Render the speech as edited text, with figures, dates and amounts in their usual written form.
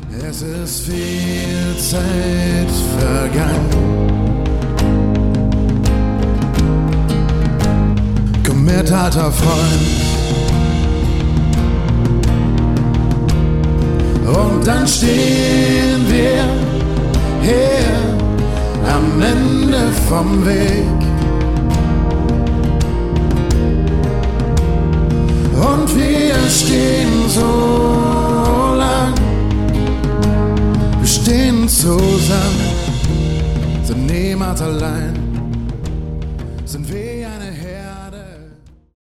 Es ist viel Zeit vergangen. Komm mit, alter Freund. Und dann stehen wir hier am Ende vom Weg. Und wir stehen so lang, wir stehen zusammen, sind niemand allein.